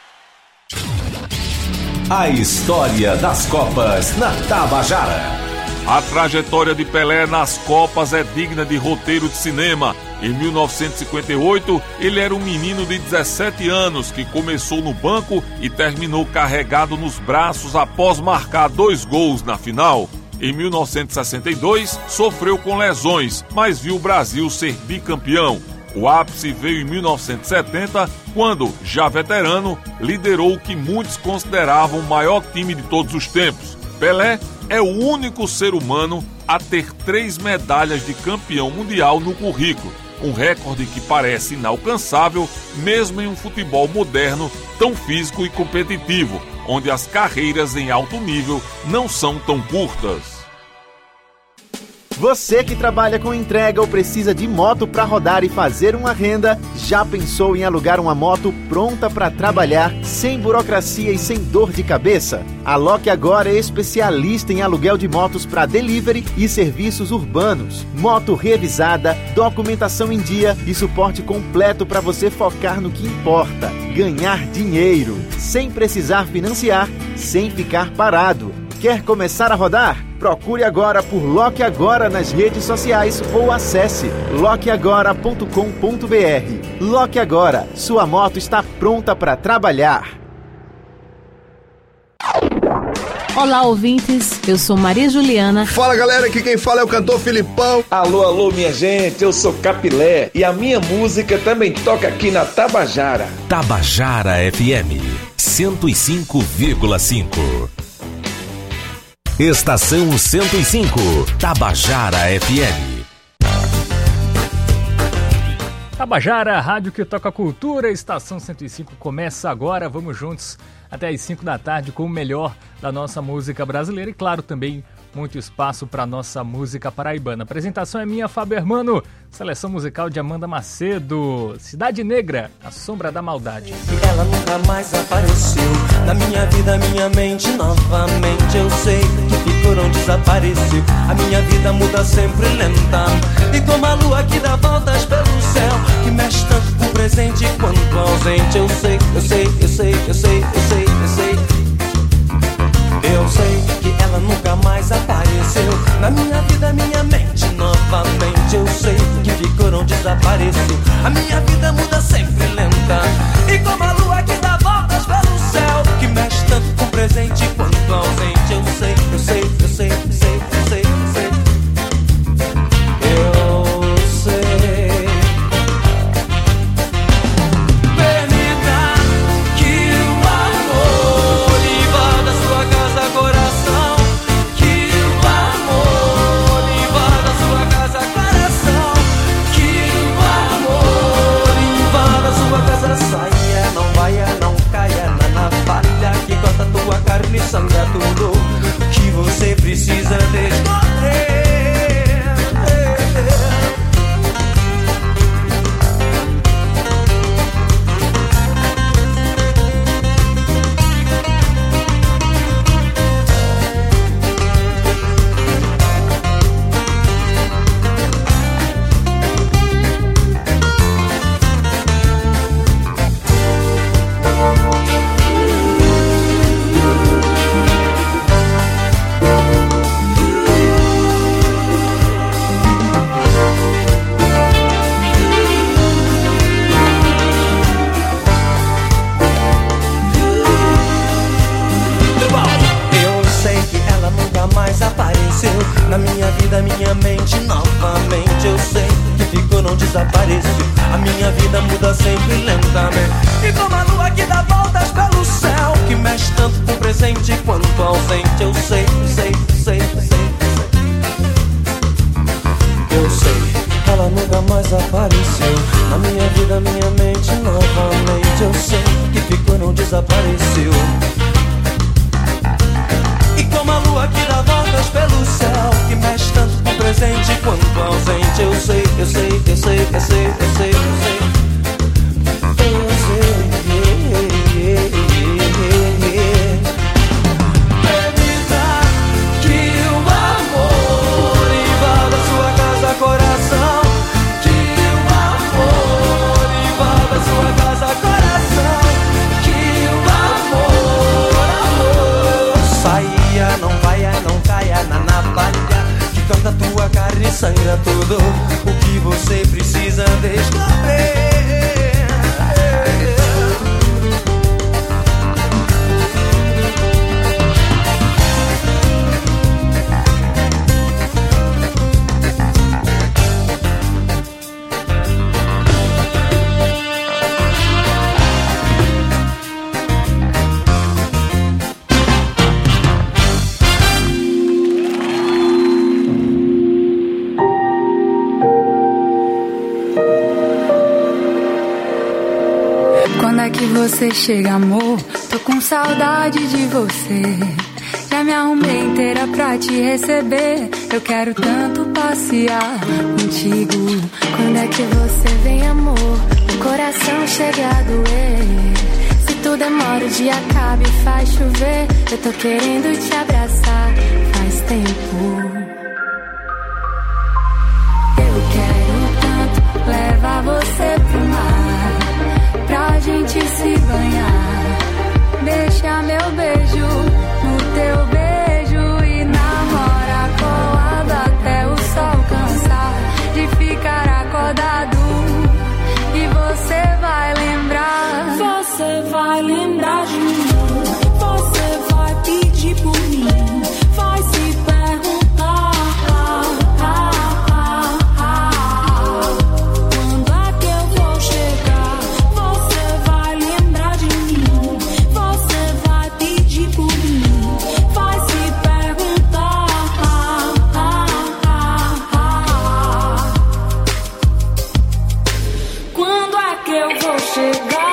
F: A história das Copas na Tabajara.
P: A trajetória de Pelé nas Copas é digna de roteiro de cinema. Em mil novecentos e cinquenta e oito, ele era um menino de dezessete anos que começou no banco e terminou carregado nos braços após marcar dois gols na final. Em mil novecentos e sessenta e dois, sofreu com lesões, mas viu o Brasil ser bicampeão. O ápice veio em mil novecentos e setenta, quando, já veterano, liderou o que muitos consideravam o maior time de todos os tempos. Pelé é o único ser humano a ter três medalhas de campeão mundial no currículo, um recorde que parece inalcançável mesmo em um futebol moderno tão físico e competitivo, onde as carreiras em alto nível não são tão curtas.
Q: Você que trabalha com entrega ou precisa de moto para rodar e fazer uma renda, já pensou em alugar uma moto pronta para trabalhar, sem burocracia e sem dor de cabeça? A Lock agora é especialista em aluguel de motos para delivery e serviços urbanos. Moto revisada, documentação em dia e suporte completo para você focar no que importa: ganhar dinheiro, sem precisar financiar, sem ficar parado. Quer começar a rodar? Procure agora por Lock Agora nas redes sociais ou acesse lock agora ponto com ponto b r. Lock Agora, sua moto está pronta para trabalhar.
R: Olá, ouvintes, eu sou Maria Juliana.
S: Fala, galera, aqui quem fala é o cantor Filipão.
T: Alô, alô, minha gente, eu sou Capilé e a minha música também toca aqui na Tabajara.
F: Tabajara F M cento e cinco vírgula cinco. Estação cento e cinco, Tabajara F M.
U: Tabajara, rádio que toca cultura, Estação cento e cinco começa agora. Vamos juntos até as cinco da tarde com o melhor da nossa música brasileira e, claro, também muito espaço para nossa música paraibana. A apresentação é minha, Fábio Hermano, seleção musical de Amanda Macedo, Cidade Negra, A Sombra da Maldade.
N: E ela nunca mais apareceu na minha vida, minha mente novamente. Eu sei que ficou, não desapareceu. A minha vida muda sempre lenta, e como a lua que dá voltas pelo céu, que mexe tanto com o presente quanto ausente. Eu sei, eu sei, eu sei, eu sei, eu sei, eu sei. Eu sei que ela nunca mais apareceu na minha vida, minha mente novamente. Eu sei que ficou, não desapareceu. A minha vida muda sempre lenta, e como a lua que dá voltas pelo céu, que mexe tanto com o presente quanto ausente. Eu sei, eu sei, eu sei, eu sei, eu sei, eu sei. Eu sei. Permita eu sei que ficou, não desapareceu. E como a lua que dá voltas pelo céu, que mexe tanto com presente quanto ausente, eu sei, eu sei, eu sei, eu sei, eu sei, eu sei. Eu sei. Evita que o amor invada sua casa, coração. Que o amor invada sua casa, coração. Que o amor, amor saia, não vaia, não caia na navalha que corta tua carne e sangra tudo o que você precisa descobrir.
A: Quando é que você chega, amor? Tô com saudade de você. Já me arrumei inteira pra te receber. Eu quero tanto passear contigo. Quando é que você vem, amor? O coração chega a doer. Se tu demora, o dia acaba e faz chover. Eu tô querendo te abraçar faz tempo. Eu quero tanto levar você pro mar, pra gente se banhar. Deixa meu beijo no teu beijo e namora colado até o sol cansar de ficar acordado. E você vai lembrar, você vai lembrar de mim. Você vai pedir por mim, vai se perguntar ah, ah, ah, ah, quando é que eu vou chegar. Você vai lembrar de mim, você vai pedir por mim, vai se perguntar ah, ah, ah, ah, quando é que eu vou chegar.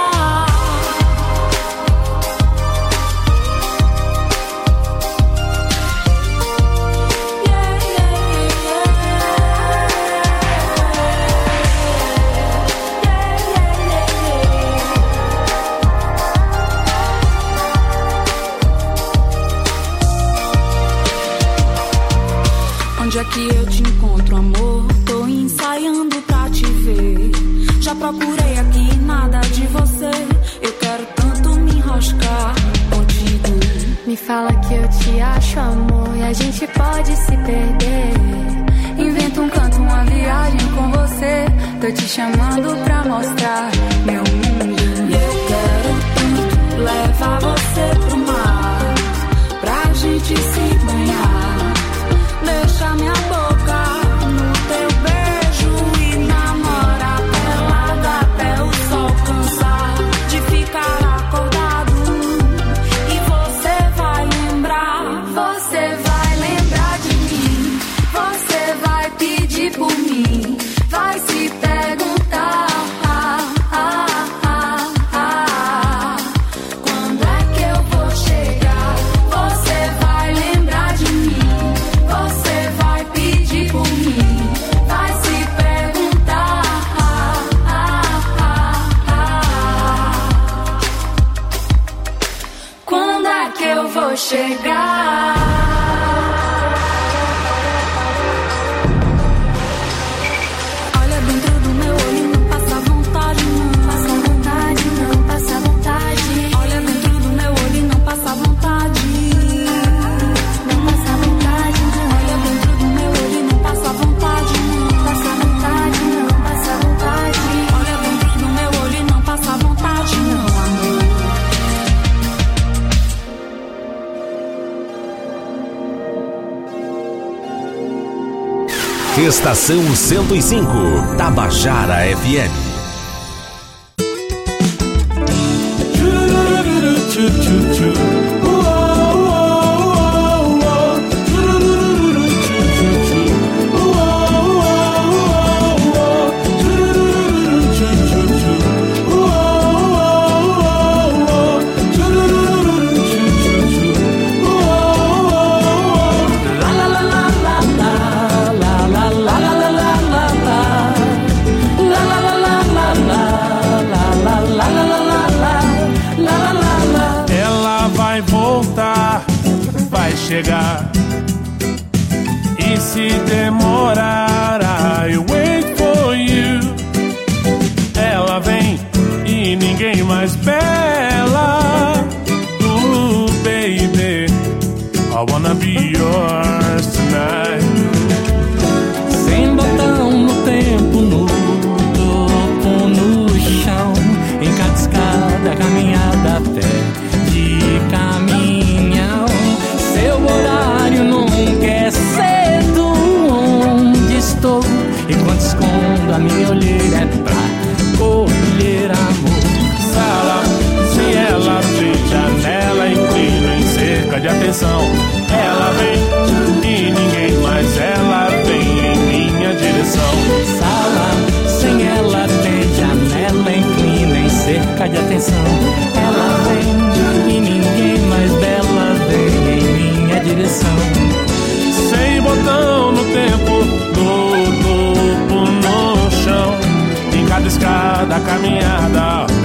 A: Onde é que eu te encontro, amor? Tô ensaiando pra te ver. Já procurei aqui, nada de você. Eu quero tanto me enroscar contigo. Me fala que eu te acho, amor, e a gente pode se perder. Inventa um canto, uma viagem com você. Tô te chamando pra mostrar meu mundo. E eu quero tanto levar você pro mar, pra gente se banhar. Deixa minha boca no teu beijo e namora pelada até o sol cansar de ficar acordado. E você vai lembrar, você vai lembrar de mim. Você vai pedir por mim, vai se perguntar ah, ah, ah, ah, quando é que eu vou chegar. Você vai lembrar de mim, você vai pedir por mim, vai se perguntar ah, ah, ah, ah, quando é que eu vou chegar. Olha dentro do meu olho e não passa vontade, não passa vontade, não passa vontade. Olha dentro do meu olho e não passa vontade, não passa vontade. Olha dentro do meu olho e não passa vontade, não passa vontade, não passa vontade. Olha dentro do meu olho e não passa vontade, não, amor.
F: Estação cento e cinco, Tabajara F M.
C: chegar. E se demorar, I wait for you. Ela vem e ninguém mais bela. Ooh, baby, I wanna be yours tonight.
N: Sem botão no tempo, no topo, no chão, em cada escada, caminhada até de caminhão. Seu horário nunca é cedo. Onde estou? Enquanto escondo a minha olheira é pra colher amor.
C: Sala, sem ela tem janela, inclina em cerca de atenção. Ela vem e ninguém mais, ela vem em minha direção.
N: Sala, sem ela tem janela, inclina em cerca de atenção. Ela vem e ninguém mais dela vem em minha direção.
C: Sem botão no tempo, no topo, no chão, em cada escada, caminhada.